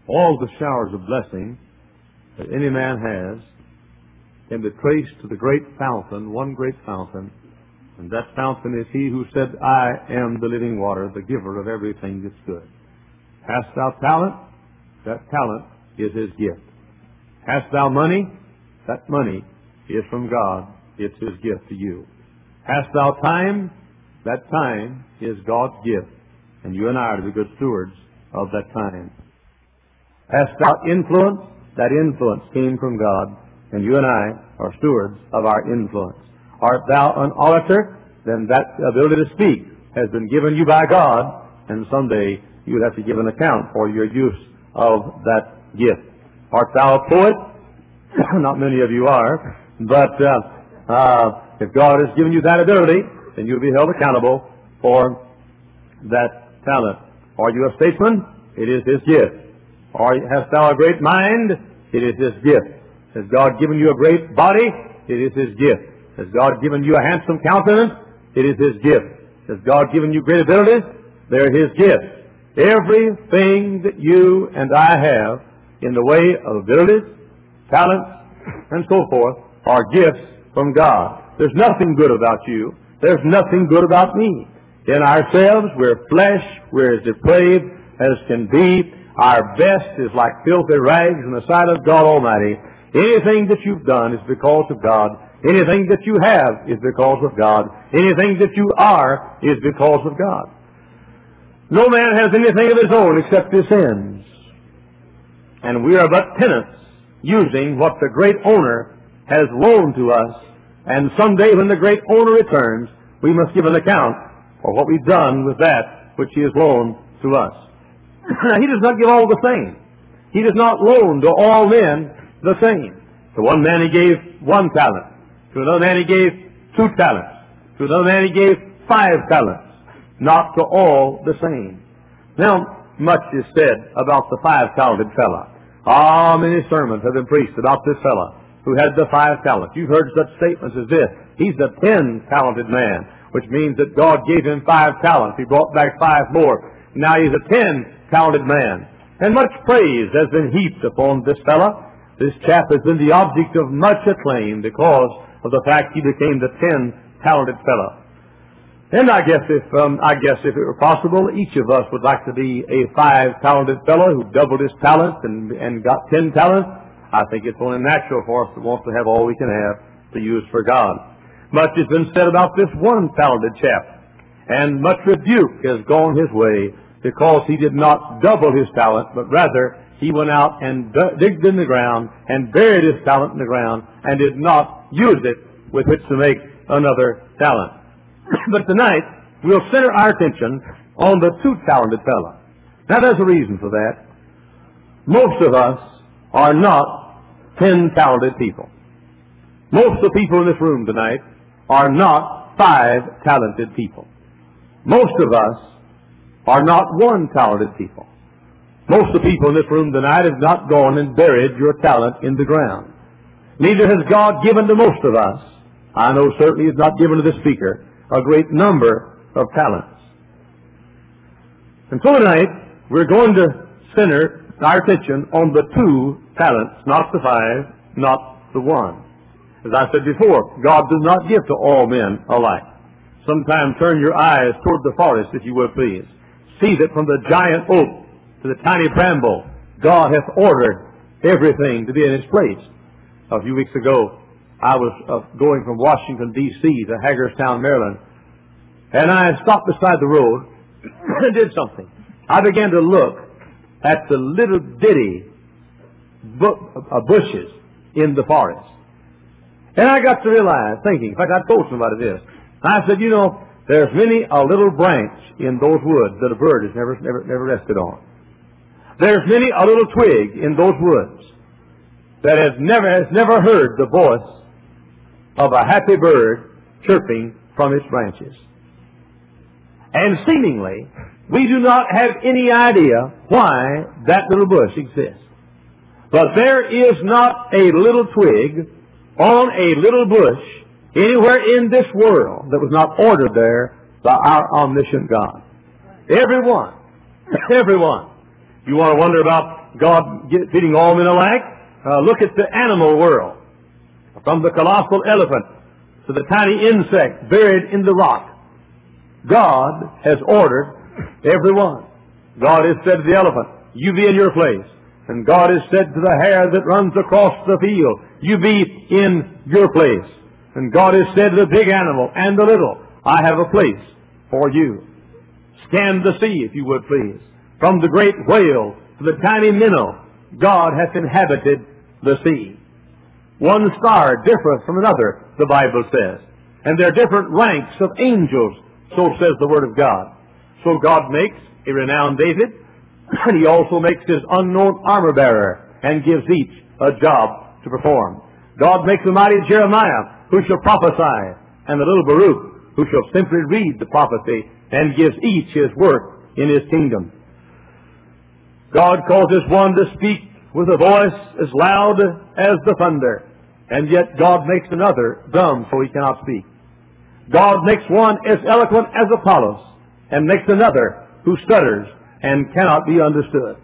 All the showers of blessing that any man has can be traced to the great fountain, one great fountain, and that fountain is He who said, I am the living water, the giver of everything that's good. Hast thou talent? That talent is His gift. Hast thou money? That money is from God. It's His gift to you. Hast thou time? That time is God's gift, and you and I are to be good stewards of that time. Hast thou influence? That influence came from God, and you and I are stewards of our influence. Art thou an orator? Then that ability to speak has been given you by God, and someday you'll have to give an account for your use of that gift. Art thou a poet? Not many of you are, but if God has given you that ability, then you'll be held accountable for that talent. Are you a statesman? It is His gift. Or hast thou a great mind? It is His gift. Has God given you a great body? It is His gift. Has God given you a handsome countenance? It is His gift. Has God given you great abilities? They're His gifts. Everything that you and I have in the way of abilities, talents, and so forth are gifts from God. There's nothing good about you. There's nothing good about me. In ourselves, we're flesh. We're as depraved as can be. Our best is like filthy rags in the sight of God Almighty. Anything that you've done is because of God. Anything that you have is because of God. Anything that you are is because of God. No man has anything of his own except his sins. And we are but tenants using what the great owner has loaned to us. And someday when the great owner returns, we must give an account for what we've done with that which He has loaned to us. Now, He does not give all the same. He does not loan to all men the same. To one man He gave 1 talent. To another man He gave 2 talents. To another man He gave 5 talents. Not to all the same. Now, much is said about the 5-talented fellow. Many sermons have been preached about this fellow who had the 5 talents. You've heard such statements as this. He's the 10-talented man, which means that God gave him 5 talents. He brought back 5 more. Now he's a 10-talented man. And much praise has been heaped upon this fellow. This chap has been the object of much acclaim because of the fact he became the 10-talented fellow. And I guess if it were possible, each of us would like to be a 5-talented fellow who doubled his talents and got 10 talents. I think it's only natural for us to want to have all we can have to use for God. Much has been said about this 1-talented chap, and much rebuke has gone his way because he did not double his talent, but rather he went out and digged in the ground and buried his talent in the ground and did not use it with which to make another talent. But tonight, we'll center our attention on the 2-talented fellow. Now, there's a reason for that. Most of us are not 10-talented people. Most of the people in this room tonight are not 5-talented people. Most of us are not 1-talented people. Most of the people in this room tonight have not gone and buried your talent in the ground. Neither has God given to most of us, I know certainly He has not given to the speaker, a great number of talents. And so tonight, we're going to center our attention on the 2 talents, not the 5, not the 1. As I said before, God does not give to all men alike. Sometimes turn your eyes toward the forest, if you will please. See that from the giant oak to the tiny bramble, God hath ordered everything to be in its place. A few weeks ago, I was going from Washington, D.C. to Hagerstown, Maryland, and I stopped beside the road and did something. I began to look at the little bitty bushes in the forest. And I got to realize, thinking, in fact, I told somebody this. I said, you know, there's many a little branch in those woods that a bird has never rested on. There's many a little twig in those woods that has never heard the voice of a happy bird chirping from its branches. And seemingly, we do not have any idea why that little bush exists. But there is not a little twig on a little bush anywhere in this world that was not ordered there by our omniscient God. Everyone You want to wonder about God feeding all men alike? Look at the animal world. From the colossal elephant to the tiny insect buried in the rock. God has ordered every one. God has said to the elephant, you be in your place. And God has said to the hare that runs across the field, you be in your place. And God has said to the big animal and the little, I have a place for you. Scan the sea, if you would please. From the great whale to the tiny minnow, God hath inhabited the sea. One star differeth from another, the Bible says. And there are different ranks of angels, so says the Word of God. So God makes a renowned David, and He also makes his unknown armor-bearer, and gives each a job to perform. God makes the mighty Jeremiah, who shall prophesy, and the little Baruch, who shall simply read the prophecy, and gives each his work in His kingdom. God causes one to speak with a voice as loud as the thunder, and yet God makes another dumb so he cannot speak. God makes one as eloquent as Apollos, and makes another who stutters and cannot be understood.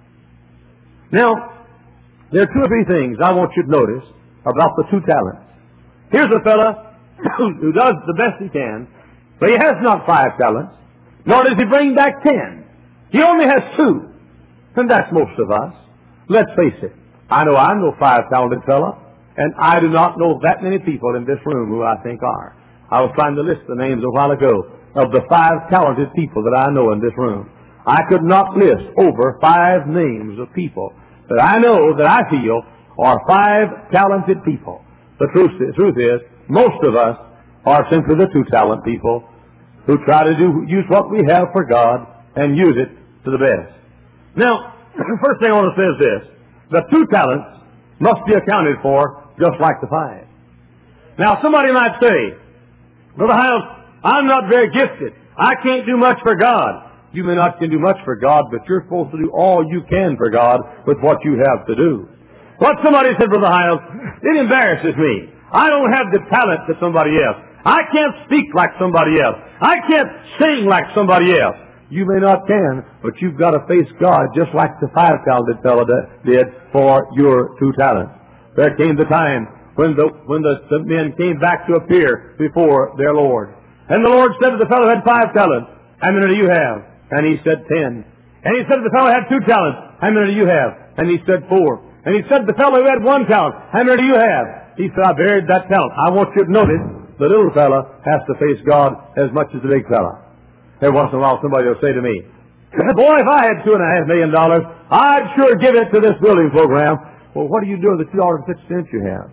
Now, there are two or three things I want you to notice about the 2 talents. Here's a fella who does the best he can, but he has not 5 talents, nor does he bring back 10. He only has 2, and that's most of us. Let's face it, I'm no 5-talented fella, and I do not know that many people in this room who I think are. I was trying to list the names a while ago of the 5 talented people that I know in this room. I could not list over 5 names of people that I know that I feel are 5 talented people. The truth is, most of us are simply the 2-talent people who try to use what we have for God and use it to the best. Now, the first thing I want to say is this. The 2 talents must be accounted for just like the 5. Now, somebody might say, Brother Hiles, I'm not very gifted. I can't do much for God. You may not can do much for God, but you're supposed to do all you can for God with what you have to do. What somebody said, Brother Hiles, it embarrasses me. I don't have the talent that somebody else. I can't speak like somebody else. I can't sing like somebody else. You may not can, but you've got to face God just like the 5-talented fellow did for your 2 talents. There came the time when the men came back to appear before their Lord. And the Lord said to the fellow who had 5 talents, how many do you have? And he said 10. And he said to the fellow who had 2 talents, how many do you have? And he said 4. And he said to the fellow who had 1 talent, how many do you have? He said, I buried that talent. I want you to notice the little fella has to face God as much as the big fella. Every once in a while somebody will say to me, boy, if I had $2.5 million, I'd sure give it to this building program. Well, what do you do with the $2.50 you have?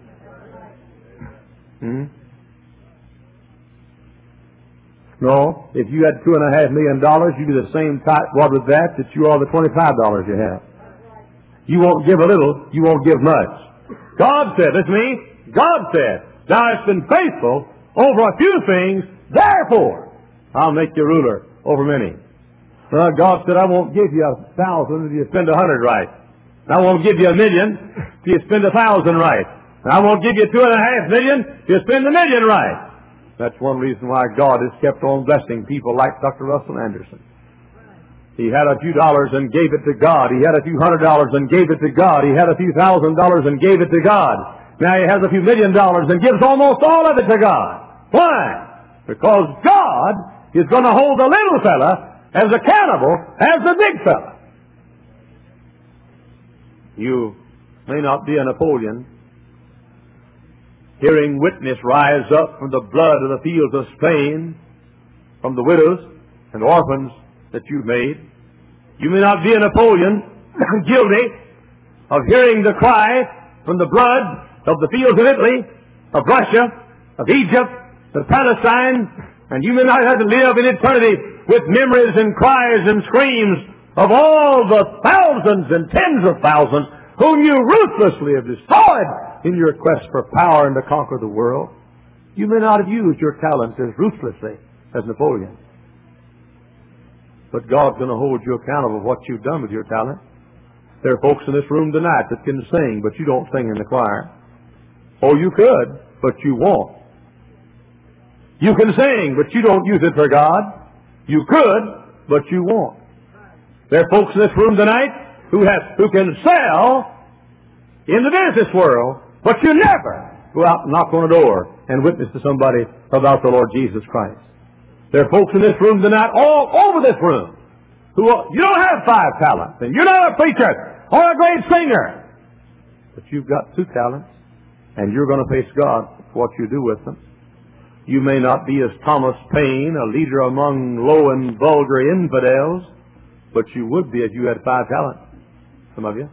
No, if you had $2.5 million, you'd be the same type with that you are the $25 you have. You won't give a little, you won't give much. God said, that's me, God said, thou hast been faithful over a few things, therefore I'll make you ruler over many. God said, I won't give you 1,000 if you spend 100 right. I won't give you 1,000,000 if you spend 1,000 right. I won't give you $2.5 million if you spend 1,000,000 right. That's one reason why God has kept on blessing people like Dr. Russell Anderson. He had a few dollars and gave it to God. He had a few $100 and gave it to God. He had a few $1,000 and gave it to God. Now he has a few $1 million and gives almost all of it to God. Why? Because God is going to hold the little fella as accountable as the big fella. You may not be a Napoleon, hearing witness rise up from the blood of the fields of Spain, from the widows and orphans that you've made. You may not be a Napoleon guilty of hearing the cry from the blood of the fields of Italy, of Russia, of Egypt, of Palestine, and you may not have to live in eternity with memories and cries and screams of all the thousands and tens of thousands whom you ruthlessly have destroyed in your quest for power and to conquer the world. You may not have used your talents as ruthlessly as Napoleon. But God's going to hold you accountable for what you've done with your talent. There are folks in this room tonight that can sing, but you don't sing in the choir. Oh, you could, but you won't. You can sing, but you don't use it for God. You could, but you won't. There are folks in this room tonight who can sell in the business world, but you never go out and knock on a door and witness to somebody about the Lord Jesus Christ. There are folks in this room tonight, all over this room, who you don't have 5 talents, and you're not a preacher or a great singer, but you've got 2 talents, and you're going to face God for what you do with them. You may not be as Thomas Paine, a leader among low and vulgar infidels, but you would be if you had 5 talents, some of you.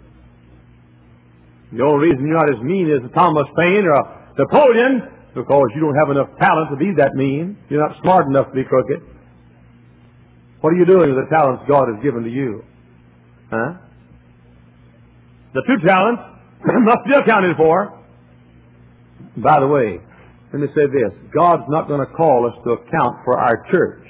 The only reason you're not as mean as Thomas Paine or Napoleon, because you don't have enough talent to be that mean. You're not smart enough to be crooked. What are you doing with the talents God has given to you? Huh? The 2 talents must be accounted for. By the way, let me say this. God's not going to call us to account for our church.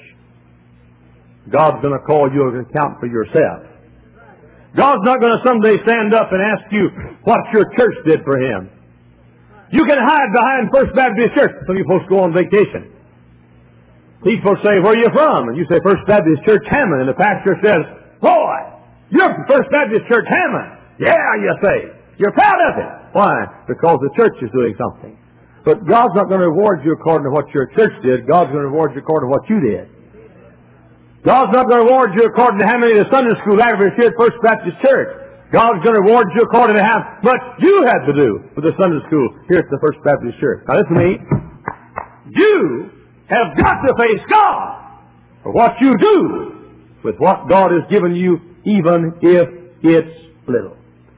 God's going to call you to account for yourself. God's not going to someday stand up and ask you what your church did for Him. You can hide behind First Baptist Church. Some of you folks go on vacation. People say, where are you from? And you say, First Baptist Church, Hammond. And the pastor says, boy, you're from First Baptist Church, Hammond. Yeah, you say. You're proud of it. Why? Because the church is doing something. But God's not going to reward you according to what your church did. God's going to reward you according to what you did. God's not going to reward you according to how many of the Sunday school average here at First Baptist Church. God's going to reward you according to how much you had to do with the Sunday school here at the First Baptist Church. Now listen to me. You have got to face God for what you do with what God has given you, even if it's little.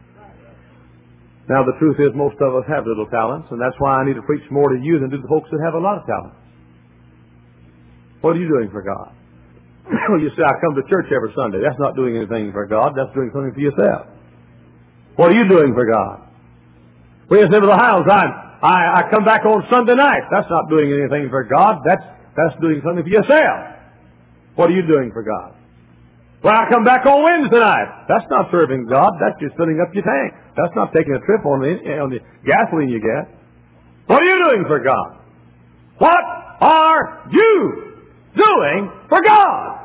Now the truth is most of us have little talents, and that's why I need to preach more to you than to the folks that have a lot of talents. What are you doing for God? You say, I come to church every Sunday. That's not doing anything for God. That's doing something for yourself. What are you doing for God? Well, you say, well, I come back on Sunday night. That's not doing anything for God. That's doing something for yourself. What are you doing for God? Well, I come back on Wednesday night. That's not serving God. That's just filling up your tank. That's not taking a trip on the gasoline you get. What are you doing for God? What are you doing for God?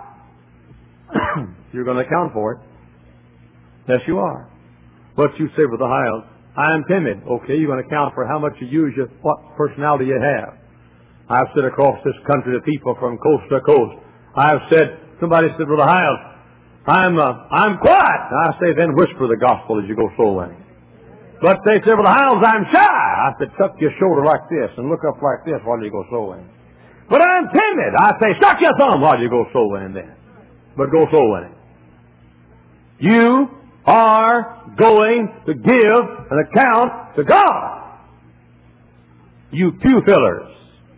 You're going to account for it. Yes, you are. But you say with the Hiles, I am timid. Okay, you're going to account for how much you use, what personality you have. I've said across this country to people from coast to coast. I've said, somebody said with the Hiles, I'm quiet. I say, then whisper the gospel as you go soul winning. But they said, well, the Hiles, I'm shy. I said, tuck your shoulder like this and look up like this while you go soul winning. But I'm timid. I say, suck your thumb while you go soul winning then. But go soul winning. You are going to give an account to God. You pew fillers.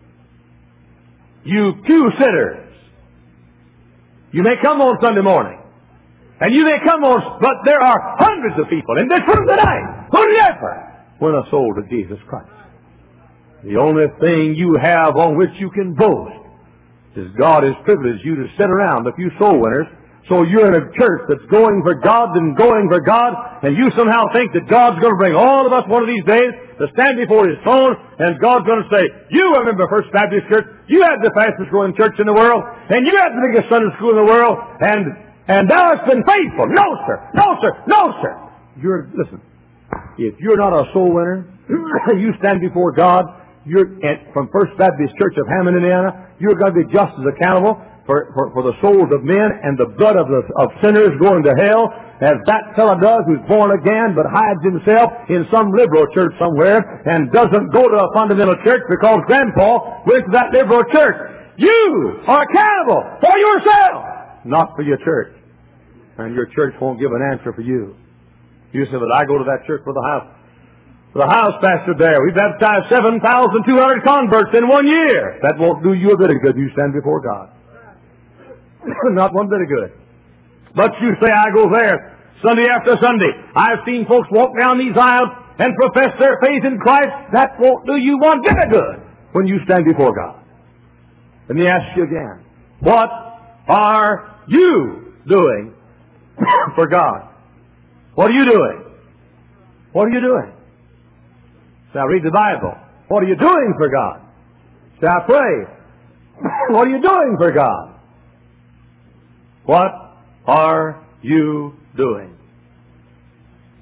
You pew sitters. You may come on Sunday morning. And you may come on, but there are hundreds of people in this room tonight who never win a soul to Jesus Christ. The only thing you have on which you can boast is God has privileged you to sit around a few soul winners. So you're in a church that's going for God and going for God, and you somehow think that God's going to bring all of us one of these days to stand before His throne, and God's going to say, you remember First Baptist Church, you had the fastest growing church in the world, and you had the biggest Sunday school in the world, and thou hast been faithful. No, sir. No, sir. No, sir. Listen, if you're not a soul winner, you stand before God, from First Baptist Church of Hammond, Indiana, you're going to be just as accountable for the souls of men and the blood of sinners going to hell as that fellow does who's born again but hides himself in some liberal church somewhere and doesn't go to a fundamental church because Grandpa went to that liberal church. You are accountable for yourself, not for your church. And your church won't give an answer for you. You say, but I go to that church for the house pastor there. We baptized 7,200 converts in 1 year. That won't do you a bit of good. You stand before God. Not one bit of good. But you say, I go there Sunday after Sunday. I've seen folks walk down these aisles and profess their faith in Christ. That won't do you one bit of good when you stand before God. Let me ask you again. What are you doing for God? What are you doing? What are you doing? Shall I read the Bible? What are you doing for God? Shall I pray? What are you doing for God? What are you doing?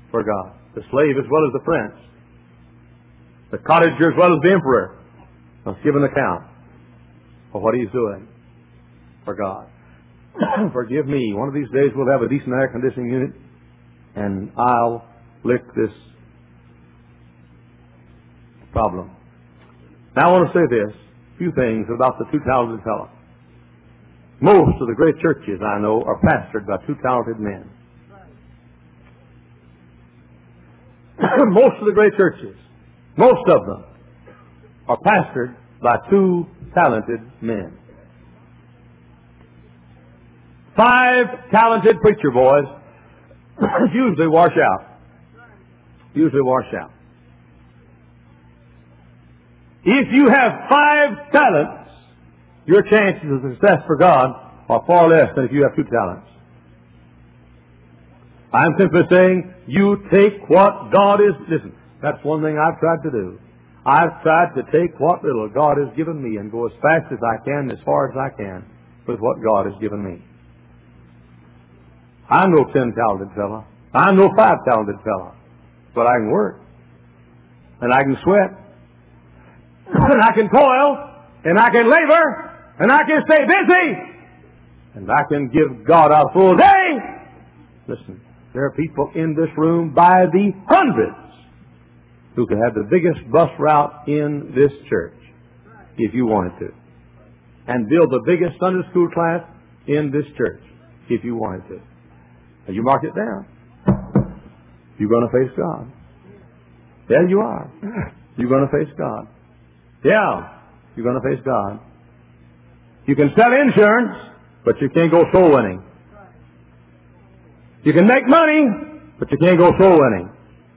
for God. The slave as well as the prince. The cottager as well as the emperor must give an account for what he's doing for God. Forgive me. One of these days we'll have a decent air conditioning unit and I'll lick this problem. Now I want to say this, a few things about the two talented fellow. Most of the great churches I know are pastored by two talented men. Most of the great churches, most of them, are pastored by two talented men. 5 talented preacher boys usually wash out. Usually wash out. If you have 5 talents, your chances of success for God are far less than if you have 2 talents. I'm simply saying, you take what God is... Listen, that's one thing I've tried to do. I've tried to take what little God has given me and go as fast as I can, as far as I can, with what God has given me. I'm no 10 talented fella. I'm no 5 talented fella. But I can work. And I can sweat. And I can toil. And I can labor. And I can stay busy. And I can give God a full day. Listen, there are people in this room by the hundreds who could have the biggest bus route in this church if you wanted to. And build the biggest Sunday school class in this church if you wanted to. Now you mark it down. You're going to face God. Yeah, you are. You're going to face God. Yeah, you're going to face God. You can sell insurance, but you can't go soul winning. You can make money, but you can't go soul winning.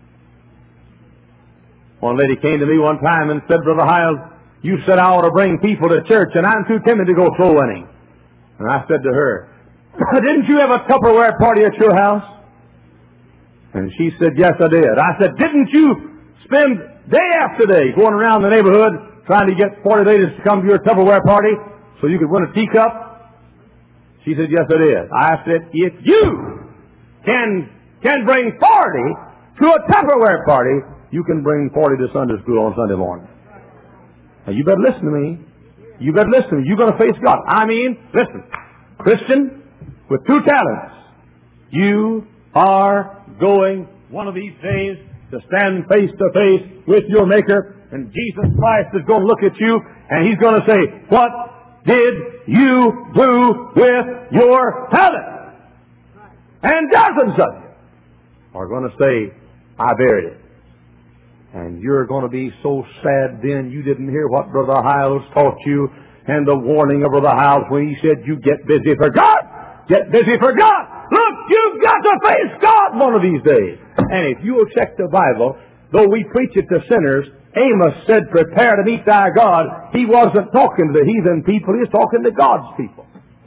One lady came to me one time and said, Brother Hyles, you said I ought to bring people to church, and I'm too timid to go soul winning. And I said to her, didn't you have a Tupperware party at your house? And she said, yes, I did. I said, didn't you spend day after day going around the neighborhood trying to get 40 ladies to come to your Tupperware party so you could win a teacup? She said, yes, I did. I said, if you can bring 40 to a Tupperware party, you can bring 40 to Sunday school on Sunday morning. Now, you better listen to me. You better listen to me. You're going to face God. I mean, listen, Christian with 2 talents, you are going one of these days to stand face to face with your Maker, and Jesus Christ is going to look at you, and He's going to say, what did you do with your talent? And dozens of you are going to say, I buried it. And you're going to be so sad then you didn't hear what Brother Hyles taught you and the warning of Brother Hyles when he said, you get busy for God. Get busy for God. Look, you've got to face God one of these days. And if you will check the Bible, though we preach it to sinners, Amos said, prepare to meet thy God. He wasn't talking to the heathen people. He was talking to God's people.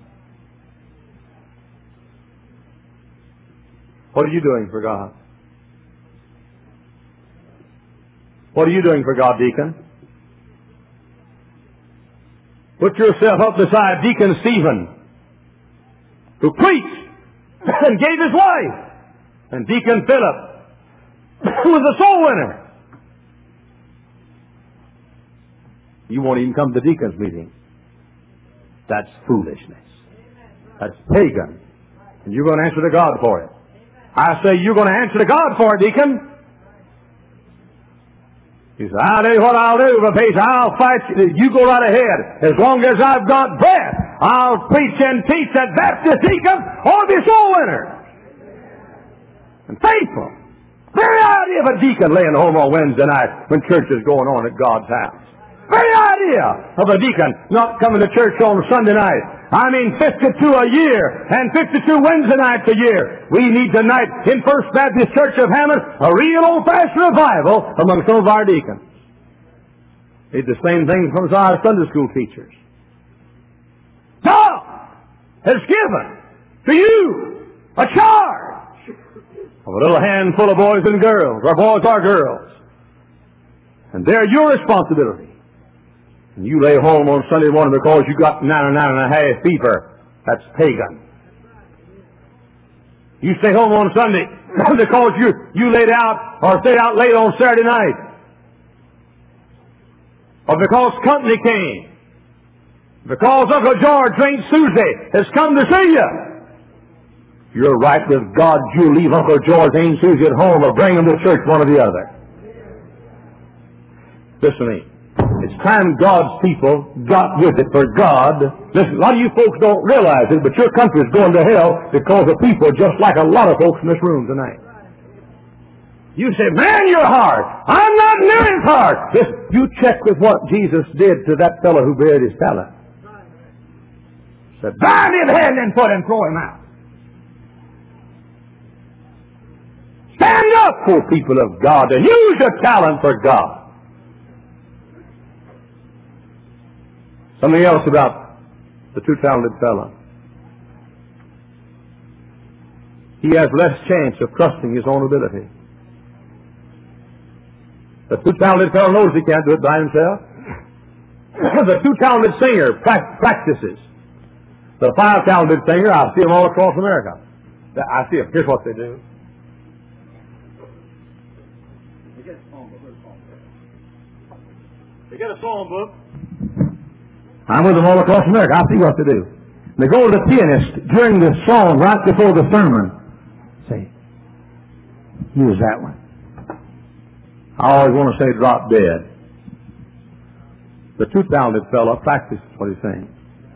What are you doing for God? What are you doing for God, deacon? Put yourself up beside Deacon Stephen, who preached and gave his life, and Deacon Philip, who was a soul winner. You won't even come to the deacon's meeting. That's foolishness. That's pagan. And you're going to answer to God for it. I say you're going to answer to God for it, deacon. He said, I'll tell you what I'll do, but Pace, I'll fight you. You go right ahead. As long as I've got breath, I'll preach and teach that Baptist deacons ought to be soul winners. And faithful. Very idea of a deacon laying home on Wednesday night when church is going on at God's house. Very idea of a deacon not coming to church on Sunday night. I mean 52 a year and 52 Wednesday nights a year. We need tonight in First Baptist Church of Hammond a real old-fashioned revival among some of our deacons. Need the same thing from our Sunday school teachers. God has given to you a charge of a little handful of boys and girls, or boys or girls. And they're your responsibility. And you lay home on Sunday morning because you got 99.5 fever. That's pagan. You stay home on Sunday because you laid out or stayed out late on Saturday night, or because company came, because Uncle George or Aunt Susie has come to see you. You're right with God. You leave Uncle George and Aunt Susie at home or bring them to church, one or the other. Listen to me. It's time God's people got with it for God. Listen, a lot of you folks don't realize it, but your country is going to hell because of people just like a lot of folks in this room tonight. You say, man, you're hard. I'm not near as hard. Listen, you check with what Jesus did to that fellow who buried his talent. Said, bind his hand and foot and throw him out. Stand up, for people of God, and use your talent for God. Something else about the two-talented fellow. He has less chance of trusting his own ability. The two-talented fellow knows he can't do it by himself. The two-talented singer practices. The five-talented singer, I see them all across America. I see them. Here's what they do. They get a song book. I'm with them all across America. I see what they do. They go to the pianist during the song right before the sermon. Say, use that one. I always want to say drop dead. The two-talented fellow practices what he's saying.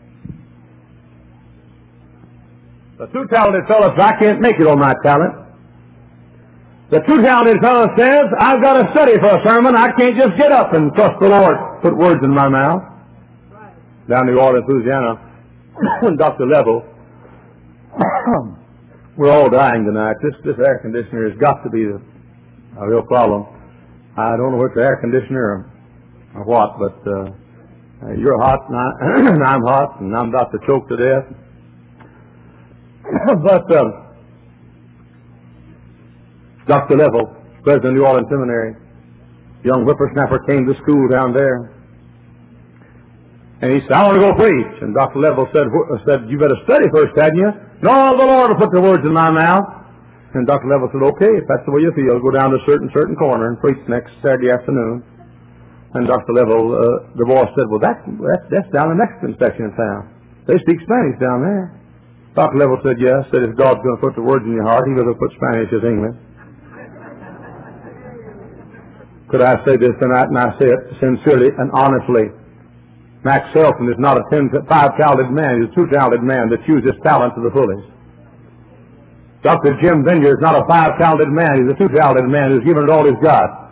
The two-talented fellow says, I can't make it on my talent. The two-talented fellow says, I've got to study for a sermon. I can't just get up and trust the Lord, put words in my mouth. Down in New Orleans, Louisiana, Dr. Level, we're all dying tonight. This air conditioner has got to be a real problem. I don't know if it's air conditioner or what, but you're hot and I'm hot and I'm about to choke to death. But Dr. Level, president of New Orleans Seminary, young whippersnapper, came to school down there. And he said, I want to go preach. And Dr. Level said, you better study first, hadn't you? No, the Lord will put the words in my mouth. And Dr. Level said, okay, if that's the way you feel, go down to a certain corner and preach next Saturday afternoon. And Dr. Level, the boy said, well, that's down the Mexican section of town. They speak Spanish down there. Dr. Level said, yes. Said, if God's going to put the words in your heart, He's going to put Spanish as English. Could I say this tonight? And I say it sincerely and honestly. Max Selton is not a five-talented man. He's a two-talented man that used his talent to the fullest. Dr. Jim Vineyard is not a five-talented man. He's a two-talented man who's given it all he's got.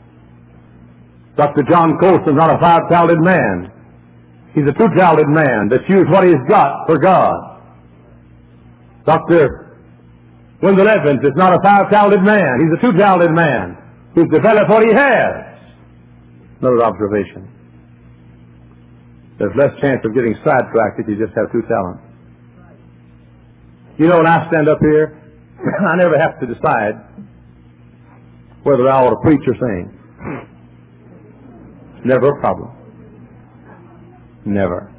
Dr. John Colson is not a five-talented man. He's a two-talented man that's used what he's got for God. Dr. Wendell Evans is not a five-talented man. He's a two-talented man who's developed what he has. Another observation. There's less chance of getting sidetracked if you just have two talents. You know, when I stand up here, I never have to decide whether I ought to preach or sing. It's never a problem. Never.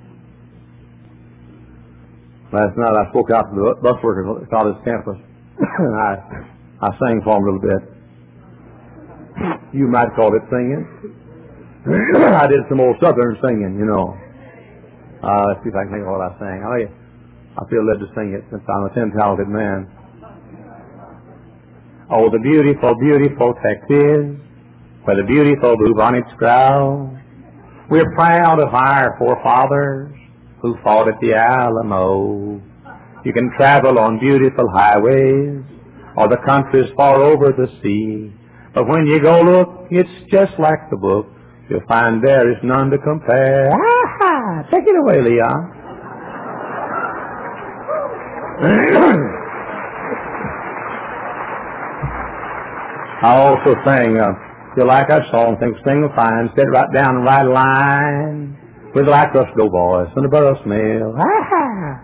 Last night I spoke out to the bus workers at the college campus, and I sang for them a little bit. You might call it singing. I did some old Southern singing, you know. Let's see if I can think of what I sang. I feel led to sing it since I'm a 10-talented man. Oh, the beautiful, beautiful Texas, where the beautiful bluebonnets grow. We're proud of our forefathers who fought at the Alamo. You can travel on beautiful highways, or the country's far over the sea. But when you go look, it's just like the book. You'll find there is none to compare. Ah-ha! Take it away, Leon. I also sang, if you like our song, think sing fine, sit right down and write a line with like us go boys and the burro smell. Ah-ha!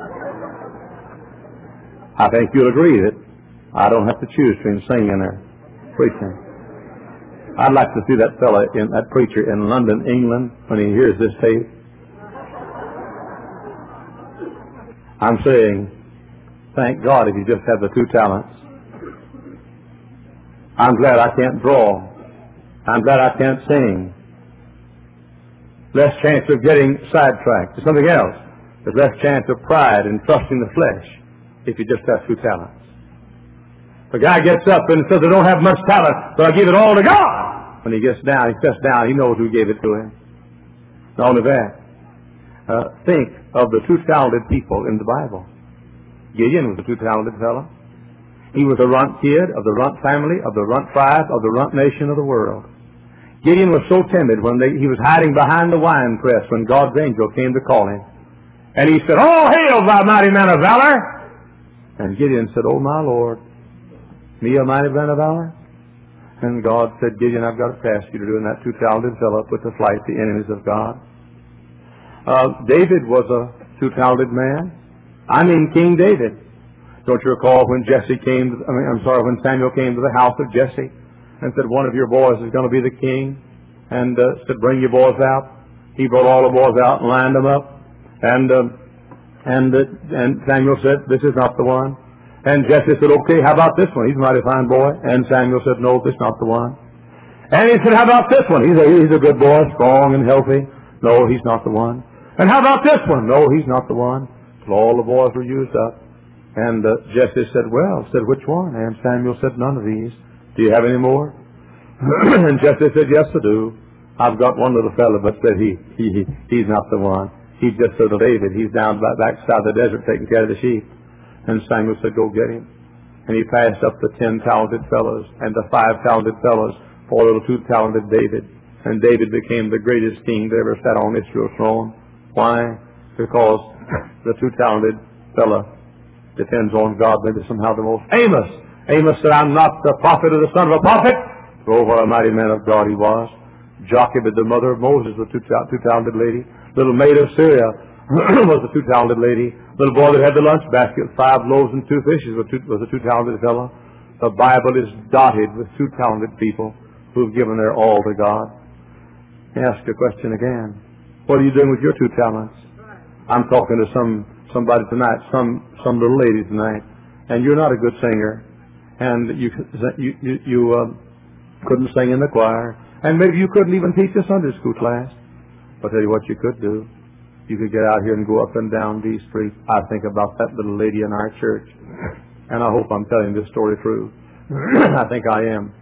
I think you'll agree that I don't have to choose between singing or preaching. I'd like to see that fella, that preacher in London, England, when he hears this tape. I'm saying, thank God if you just have the two talents. I'm glad I can't draw. I'm glad I can't sing. Less chance of getting sidetracked to something else. There's less chance of pride and trusting the flesh if you just have 2 talents. The guy gets up and says, I don't have much talent, but I give it all to God. When he gets down, he sits down, he knows who gave it to him. Not only that, think of the 2-talented people in the Bible. Gideon was a 2-talented fellow. He was a runt kid of the runt family, of the runt tribe, of the runt nation of the world. Gideon was so timid when he was hiding behind the wine press when God's angel came to call him. And he said, "Oh, hail, thou mighty man of valor!" And Gideon said, "Oh, my Lord, me a mighty man of valor?" And God said, "Gideon, I've got a task you to do." And that 2-talented fellow put to flight the enemies of God. David was a 2-talented man. I mean King David. Don't you recall when when Samuel came to the house of Jesse and said, "One of your boys is going to be the king," and said, "Bring your boys out." He brought all the boys out and lined them up. And Samuel said, "This is not the one." And Jesse said, "Okay, how about this one? He's a mighty fine boy." And Samuel said, "No, this is not the one." And he said, "How about this one? He's a good boy, strong and healthy." "No, he's not the one." "And how about this one?" "No, he's not the one." So all the boys were used up. And Jesse said, "Which one?" And Samuel said, "None of these. Do you have any more?" And Jesse said, "Yes, I do. I've got one little fella, but said he's not the one. He's just little David. He's down by backside of the desert taking care of the sheep." And Samuel said, "Go get him." And he passed up the 10 talented fellows and the 5 talented fellows for little 2-talented David. And David became the greatest king that ever sat on Israel's throne. Why? Because the 2-talented fella depends on God, maybe somehow the most. Amos said, "I'm not the prophet of the son of a prophet." Oh, what a mighty man of God he was. Jochebed, the mother of Moses, was a 2-talented lady. Little maid of Syria was a 2-talented lady. Little boy that had the lunch basket, 5 loaves and 2 fishes, was a 2-talented fellow. The Bible is dotted with 2-talented people who've given their all to God. Ask a question again. What are you doing with your 2 talents? I'm talking to somebody tonight, some little lady tonight, and you're not a good singer, and you couldn't sing in the choir, and maybe you couldn't even teach a Sunday school class. I'll tell you what you could do. You could get out here and go up and down these streets. I think about that little lady in our church, and I hope I'm telling this story true. I think I am.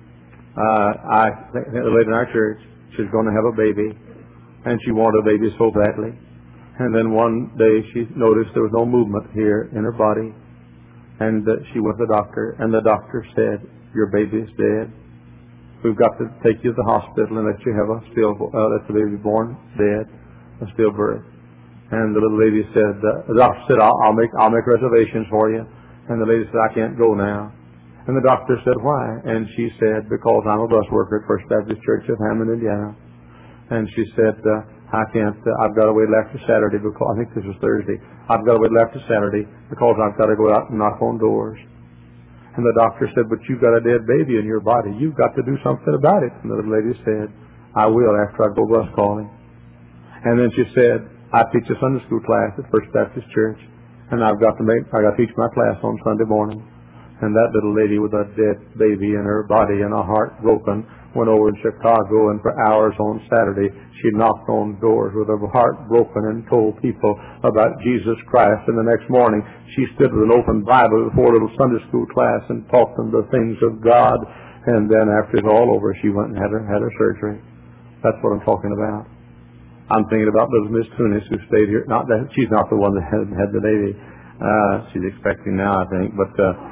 I think the lady in our church, she's going to have a baby, and she wanted a baby so badly. And then one day she noticed there was no movement here in her body, and she went to the doctor, and the doctor said, "Your baby's dead. We've got to take you to the hospital and let you have let the baby born dead, a stillbirth." And the little lady said, the doctor said, I'll make reservations for you. And the lady said, "I can't go now." And the doctor said, "Why?" And she said, "Because I'm a bus worker at First Baptist Church of Hammond, Indiana." And she said, "I can't, I've got to wait till after Saturday because," I think this was Thursday, "I've got to wait till after Saturday because I've got to go out and knock on doors." And the doctor said, "But you've got a dead baby in your body. You've got to do something about it." And the little lady said, "I will after I go bus calling." And then she said, "I teach a Sunday school class at First Baptist Church, and I got to teach my class on Sunday morning." And that little lady with a dead baby in her body and a heart broken went over in Chicago, and for hours on Saturday she knocked on doors with her heart broken and told people about Jesus Christ. And the next morning she stood with an open Bible before a little Sunday school class and taught them the things of God. And then after it's all over, she went and had her surgery. That's what I'm talking about. I'm thinking about little Miss Tunis who stayed here. Not that she's not the one that had the baby. She's expecting now, I think, but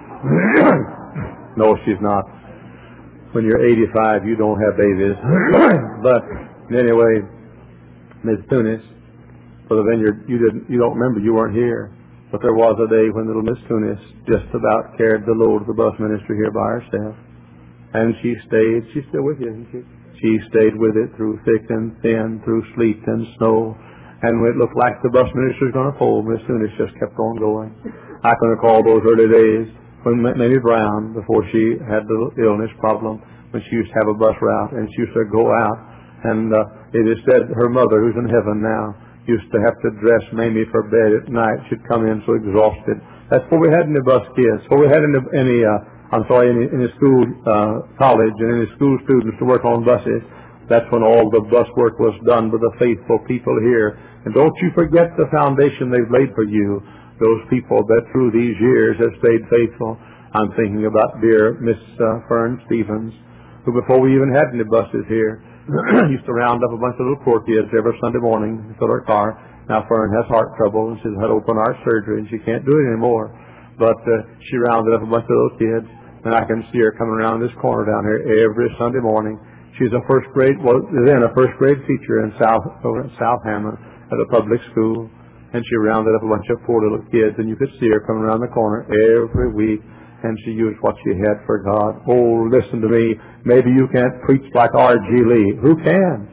no, she's not. When you're 85, you don't have babies. But anyway, Miss Tunis, for the vineyard, you don't remember, you weren't here. But there was a day when little Miss Tunis just about carried the load of the bus ministry here by herself. And she stayed. She's still with you, isn't she? She stayed with it through thick and thin, through sleet and snow. And when it looked like the bus ministry was going to fold, Miss Tunis just kept on going. I can recall those early days when Mamie Brown, before she had the illness problem, when she used to have a bus route, and she used to go out, and it is said her mother, who's in heaven now, used to have to dress Mamie for bed at night. She'd come in so exhausted. That's before we had any bus kids, before we had any in his school, college, and in his school students to work on buses. That's when all the bus work was done by the faithful people here. And don't you forget the foundation they've laid for you, those people that through these years have stayed faithful. I'm thinking about dear Miss Fern Stevens, who before we even had any buses here, used to round up a bunch of little poor kids every Sunday morning to fill her car. Now Fern has heart trouble and she's had open heart surgery and she can't do it anymore. But she rounded up a bunch of those kids, and I can see her coming around this corner down here every Sunday morning. She's a first grade teacher in South Hammond at a public school, and she rounded up a bunch of poor little kids, and you could see her coming around the corner every week, and she used what she had for God. Oh, listen to me. Maybe you can't preach like R.G. Lee. Who can?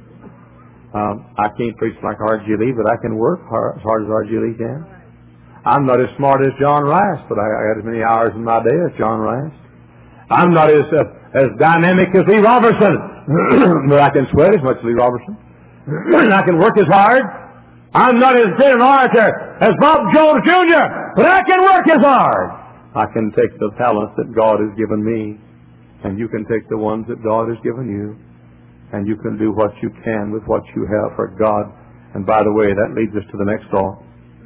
I can't preach like R.G. Lee, but I can work as hard as R.G. Lee can. I'm not as smart as John Rice, but I got as many hours in my day as John Rice. I'm not as dynamic as Lee Robertson, but I can sweat as much as Lee Robertson. And I can work as hard. I'm not as great an orator as Bob Jones Jr., but I can work as hard. I can take the talents that God has given me, and you can take the ones that God has given you, and you can do what you can with what you have for God. And by the way, that leads us to the next thought.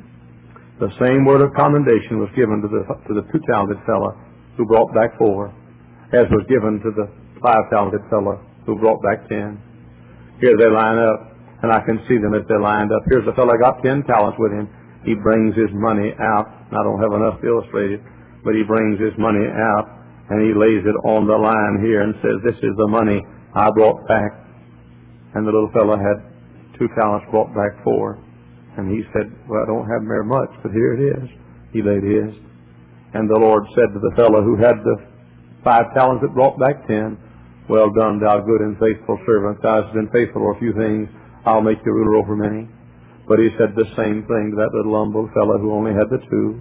The same word of commendation was given to the 2-talented fellow who brought back 4, as was given to the 5-talented fellow who brought back 10. Here they line up, and I can see them as they lined up. Here's a fellow got 10 talents with him. He brings his money out. I don't have enough to illustrate it, but he brings his money out, and he lays it on the line here and says, "This is the money I brought back." And the little fellow had 2 talents, brought back 4. And he said, "Well, I don't have very much, but here it is." He laid his. And the Lord said to the fellow who had the 5 talents that brought back 10, "Well done, thou good and faithful servant. Thou hast been faithful over a few things. I'll make you ruler over many." But he said the same thing to that little humble fellow who only had the 2.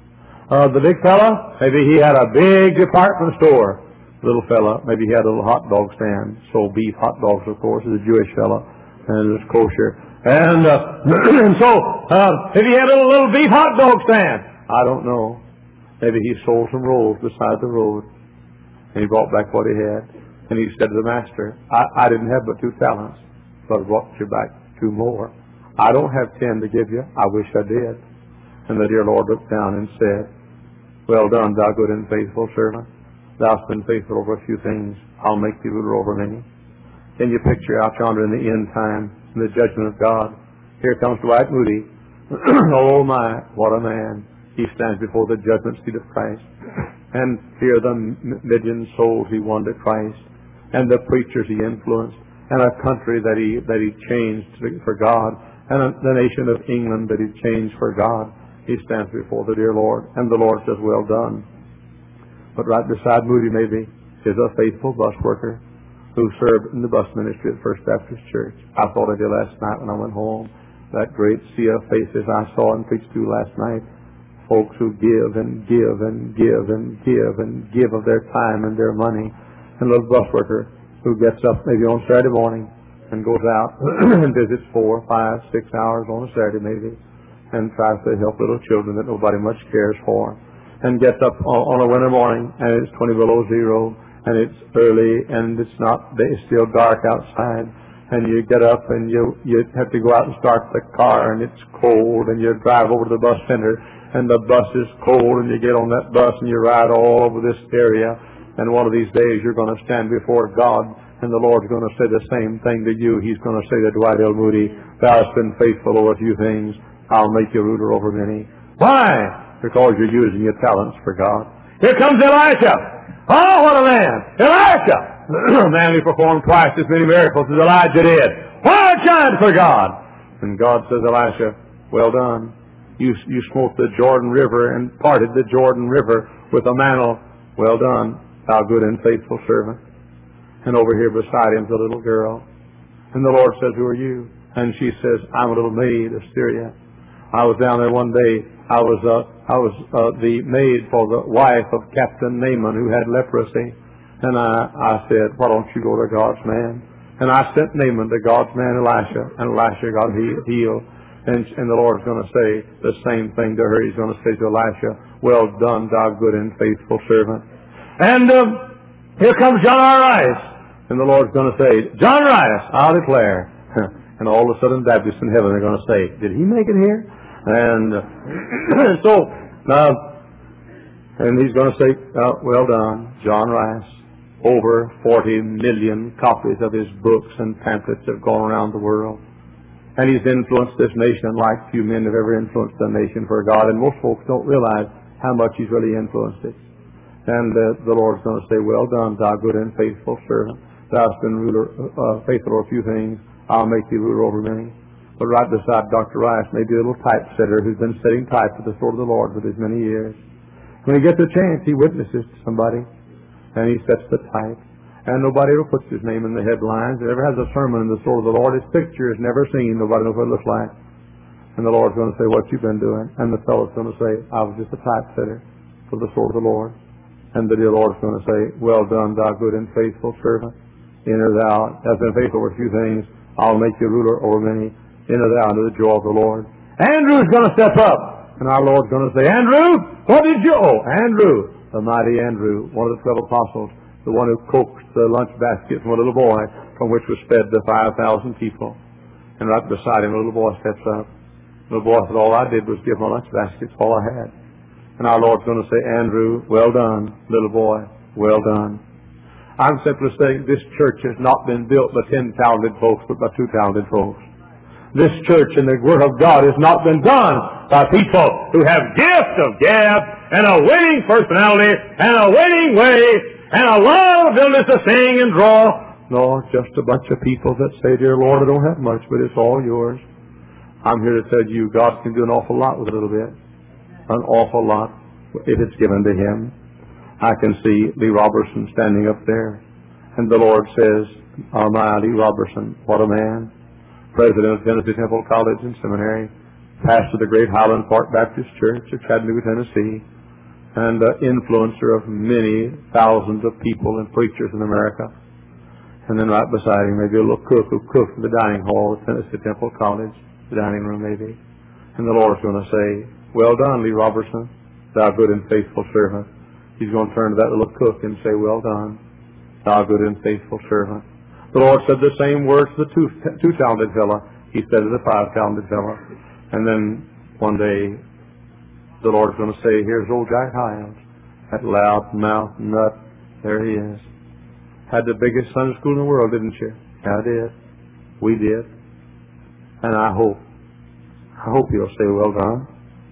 The big fellow, maybe he had a big department store. The little fellow, maybe he had a little hot dog stand. Sold beef hot dogs, of course. He's a Jewish fellow, and it was kosher. And so, if he had a little beef hot dog stand, I don't know. Maybe he sold some rolls beside the road, and he brought back what he had. And he said to the master, I didn't have but 2 talents, but I brought you back 2 more. I don't have 10 to give you. I wish I did. And the dear Lord looked down and said, "Well done, thou good and faithful servant. Thou hast been faithful over a few things. I'll make thee ruler over many." Can you picture out yonder in the end time, in the judgment of God? Here comes Dwight Moody. Oh my, what a man. He stands before the judgment seat of Christ. And here the million souls he won to Christ, and the preachers he influenced, and a country that he changed for God, and the nation of England that he changed for God. He stands before the dear Lord, and the Lord says, "Well done." But right beside Moody maybe is a faithful bus worker who served in the bus ministry at First Baptist Church. I thought of you last night when I went home. That great sea of faces I saw and preached to last night. Folks who give and give and give and give and give of their time and their money. And a little bus worker who gets up maybe on Saturday morning and goes out and visits 4, 5, 6 hours on a Saturday maybe, and tries to help little children that nobody much cares for, and gets up on a winter morning and it's 20 below zero, and it's early, and it's still dark outside, and you get up and you have to go out and start the car, and it's cold, and you drive over to the bus center, and the bus is cold, and you get on that bus and you ride all over this area, and one of these days you're going to stand before God, and the Lord's going to say the same thing to you. He's going to say to Dwight L. Moody, "Thou hast been faithful over a few things. I'll make you ruler over many." Why? Because you're using your talents for God. Here comes Elisha. Oh, what a man! Elisha! A man who performed twice as many miracles as Elijah did. Why shine for God? And God says, "Elisha, well done. You smote the Jordan River and parted the Jordan River with a mantle. Well done, thou good and faithful servant." And over here beside him's a little girl. And the Lord says, "Who are you?" And she says, "I'm a little maid of Syria. I was down there one day. I was the maid for the wife of Captain Naaman who had leprosy. And I said, why don't you go to God's man?" And I sent Naaman to God's man Elisha, and Elisha got healed. And the Lord's going to say the same thing to her. He's going to say to Elisha, "Well done, thou good and faithful servant." And here comes John R. Rice. And the Lord's going to say, John Rice, I'll declare. And all of a sudden, Baptists in heaven are going to say, did he make it here? And and he's going to say, well done, John Rice. Over 40 million copies of his books and pamphlets have gone around the world. And he's influenced this nation like few men have ever influenced a nation for God. And most folks don't realize how much he's really influenced it. And the Lord's going to say, well done, thou good and faithful servant. Thou hast been faithful over a few things. I'll make thee ruler over many. But right beside Dr. Rice may be a little typesetter who's been setting type for the sword of the Lord for these many years. When he gets a chance, he witnesses to somebody. And he sets the type. And nobody ever puts his name in the headlines. If ever has a sermon in the sword of the Lord, his picture is never seen. Nobody knows what it looks like. And the Lord's going to say, what you've been doing. And the fellow's going to say, I was just a typesetter for the sword of the Lord. And the dear Lord's going to say, well done, thou good and faithful servant. Enter thou, hast been faithful over a few things. I'll make you ruler over many. Enter thou into the joy of the Lord. Andrew's going to step up. And our Lord's going to say, Andrew, what did you owe? Andrew, the mighty Andrew, one of the 12 apostles, the one who coaxed the lunch basket from a little boy from which was fed the 5,000 people. And right beside him, a little boy steps up. The little boy said, all I did was give my lunch basket. It's all I had. And our Lord's going to say, Andrew, well done, little boy, well done. I'm simply saying this church has not been built by 10 talented folks, but by 2 talented folks. This church and the Word of God has not been done by people who have gift of gab and a winning personality and a winning way and a lot of ability to sing and draw. No, just a bunch of people that say, dear Lord, I don't have much, but it's all yours. I'm here to tell you, God can do an awful lot with a little bit. An awful lot if it's given to Him. I can see Lee Robertson standing up there. And the Lord says, oh my, Lee Robertson, what a man. President of Tennessee Temple College and Seminary, pastor of the great Highland Park Baptist Church of Chattanooga, Tennessee, and influencer of many thousands of people and preachers in America. And then right beside him, maybe a little cook who cooked in the dining hall at Tennessee Temple College, the dining room maybe. And the Lord's going to say, well done, Lee Robertson, thou good and faithful servant. He's going to turn to that little cook and say, well done, thou good and faithful servant. The Lord said the same words to the two-talented fellow. He said to the 5-talented fellow. And then one day, the Lord's going to say, here's old Jack Hyles, that loud-mouthed nut. There he is. Had the biggest Sunday school in the world, didn't you? I did. We did. And I hope you'll say, well done.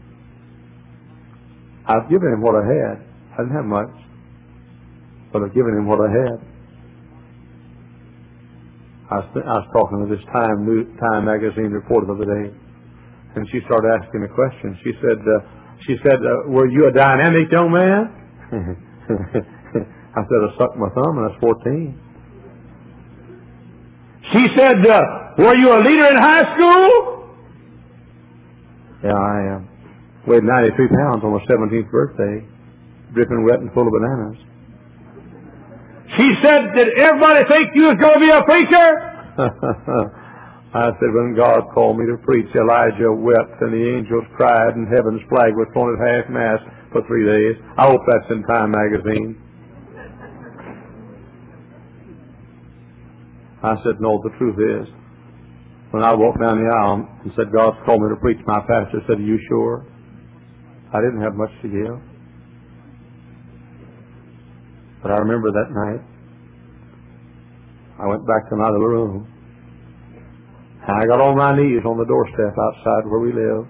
I've given him what I had. I didn't have much. But I've given him what I had. I was talking to this Time magazine reporter the other day, and she started asking me questions. She said, were you a dynamic young man? I said, I sucked my thumb and I was 14. She said, were you a leader in high school? Yeah, I am. Weighed 93 pounds on my 17th birthday, dripping wet and full of bananas. She said, did everybody think you was going to be a preacher? I said, when God called me to preach, Elijah wept and the angels cried and heaven's flag was flown at half-mast for 3 days. I hope that's in Time magazine. I said, no, the truth is, when I walked down the aisle and said, God's called me to preach, my pastor said, are you sure? I didn't have much to give. But I remember that night, I went back to my little room, and I got on my knees on the doorstep outside where we lived.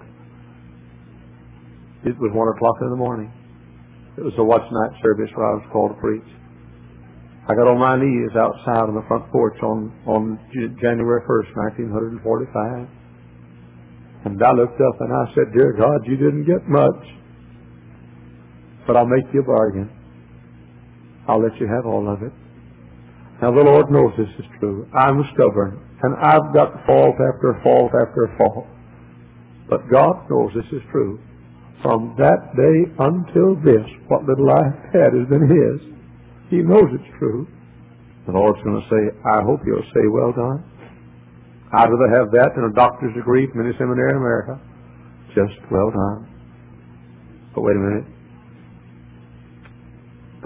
It was 1 o'clock in the morning. It was a watch night service where I was called to preach. I got on my knees outside on the front porch on January 1st, 1945. And I looked up and I said, dear God, you didn't get much, but I'll make you a bargain. I'll let you have all of it. Now the Lord knows this is true. I'm stubborn, and I've got fault after fault after fault. But God knows this is true. From that day until this, what little I've had has been His. He knows it's true. The Lord's going to say, I hope you'll say, well done. I'd rather have that than a doctor's degree from any seminary in America. Just well done. But wait a minute.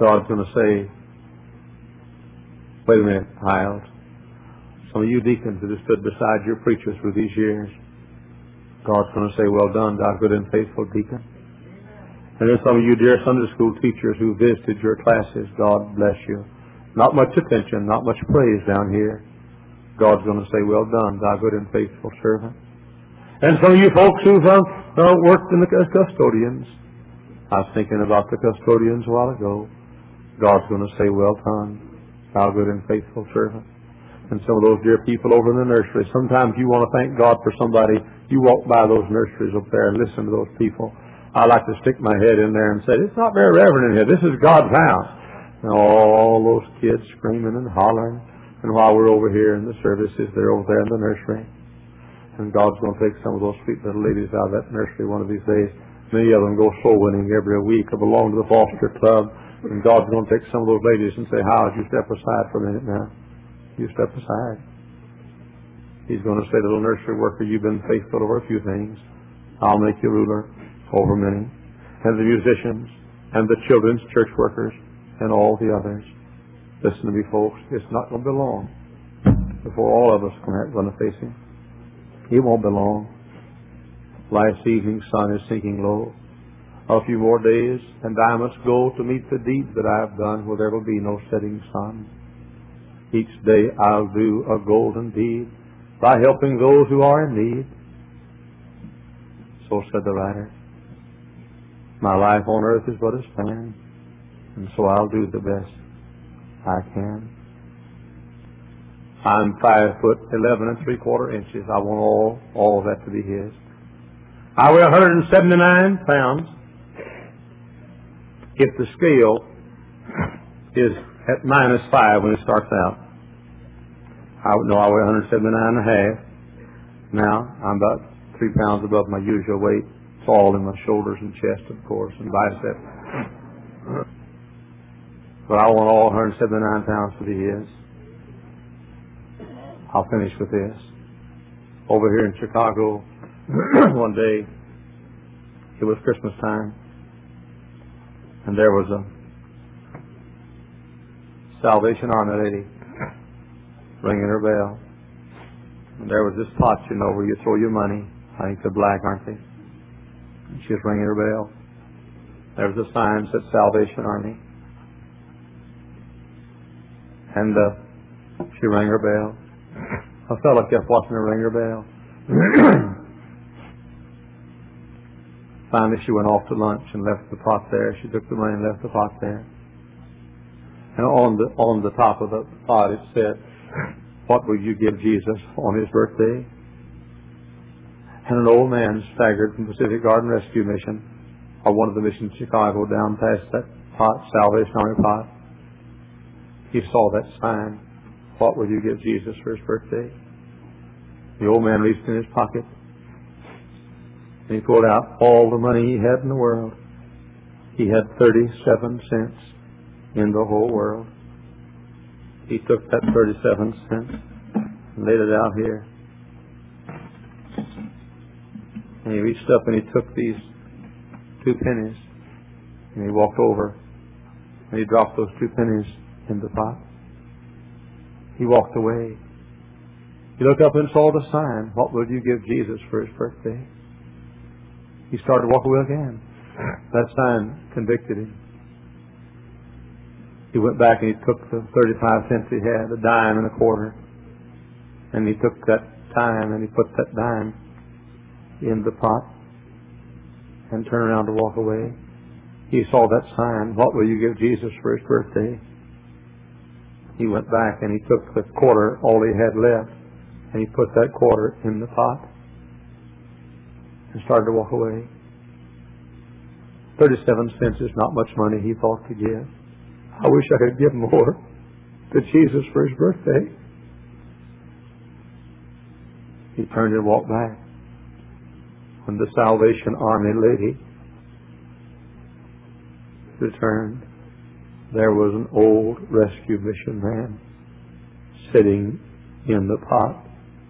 God's going to say, wait a minute, Hiles. Some of you deacons that have stood beside your preachers for these years, God's going to say, well done, thou good and faithful deacon. And then some of you dear Sunday school teachers who visited your classes, God bless you. Not much attention, not much praise down here. God's going to say, well done, thou good and faithful servant. And some of you folks who've worked in the custodians, I was thinking about the custodians a while ago. God's going to say, well done, thou good and faithful servant. And some of those dear people over in the nursery, sometimes you want to thank God for somebody. You walk by those nurseries up there and listen to those people. I like to stick my head in there and say, it's not very reverent in here. This is God's house. And all those kids screaming and hollering. And while we're over here in the services, they're over there in the nursery. And God's going to take some of those sweet little ladies out of that nursery one of these days. Many of them go soul winning every week or belong to the foster club. And God's going to take some of those ladies and say, Howard, you step aside for a minute now. You step aside. He's going to say, little nursery worker, you've been faithful over a few things. I'll make you ruler over many. And the musicians and the children's church workers and all the others. Listen to me, folks. It's not going to be long before all of us are going to face Him. He won't be long. Life's evening sun is sinking low. A few more days, and I must go to meet the deeds that I have done where there will be no setting sun. Each day I'll do a golden deed by helping those who are in need. So said the writer. My life on earth is but a span, and so I'll do the best I can. I'm 5'11" 3/4". I want all of that to be His. I weigh 179 pounds. If the scale is at -5 when it starts out, I weigh 179.5. Now I'm about 3 pounds above my usual weight. It's all in my shoulders and chest, of course, and biceps. But I want all 179 pounds to be His. I'll finish with this. Over here in Chicago, one day, it was Christmas time, and there was a Salvation Army lady ringing her bell. And there was this pot, where you throw your money. I think they're black, aren't they? And she was ringing her bell. There was a sign that said Salvation Army. And she rang her bell. A fellow kept watching her ring her bell. Finally, she went off to lunch and left the pot there. She took the money and left the pot there. And on the top of the pot it said, what will you give Jesus on His birthday? And an old man staggered from Pacific Garden Rescue Mission, or one of the missions in Chicago, down past that pot, Salvation Army pot. He saw that sign, what will you give Jesus for His birthday? The old man reached in his pocket and he pulled out all the money he had in the world. He had 37 cents in the whole world. He took that 37 cents and laid it out here. And he reached up and he took these 2 pennies and he walked over and he dropped those 2 pennies in the pot. He walked away. He looked up and saw the sign, what will you give Jesus for His birthday? He started to walk away again. That sign convicted him. He went back and he took the 35 cents he had, a dime and a quarter, and he took that dime and he put that dime in the pot and turned around to walk away. He saw that sign, what will you give Jesus for His birthday? He went back and he took the quarter, all he had left, and he put that quarter in the pot and started to walk away. 37 cents is not much money, he thought, to give. I wish I could give more to Jesus for His birthday. He turned and walked back. When the Salvation Army lady returned, there was an old rescue mission man sitting in the pot.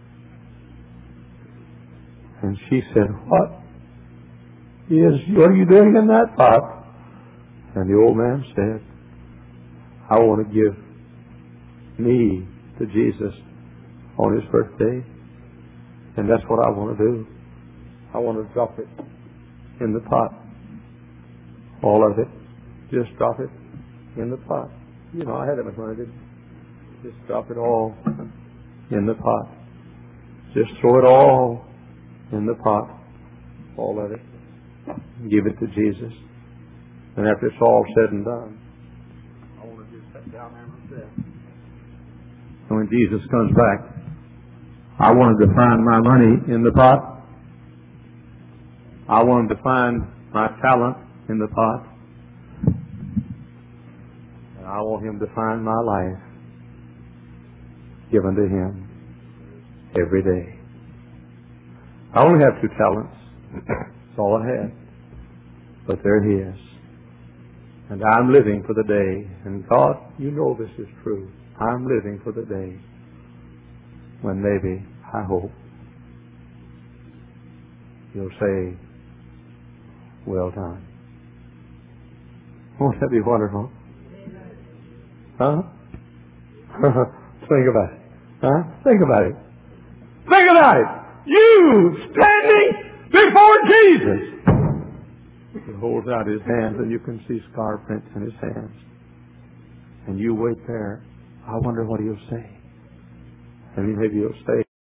And she said, what are you doing in that pot? And the old man said, I want to give me to Jesus on His birthday. And that's what I want to do. I want to drop it in the pot. All of it. Just drop it in the pot. You know, I had it anointed. Just drop it all in the pot. Just throw it all in the pot. All of it. Give it to Jesus. And after it's all said and done, I want to just sit down there myself. And when Jesus comes back, I want him to find my money in the pot. I want him to find my talent in the pot. And I want him to find my life given to him every day. I only have 2 talents. That's all I had. But they're his. And I'm living for the day. And God, you know this is true. I'm living for the day when maybe, I hope, you'll say, well done. Won't that be wonderful? Huh? Think about it. Huh? Think about it. Think about it. You standing before Jesus. He holds out his hands and you can see scar prints in his hands. And you wait there. I wonder what he'll say. And maybe he'll say,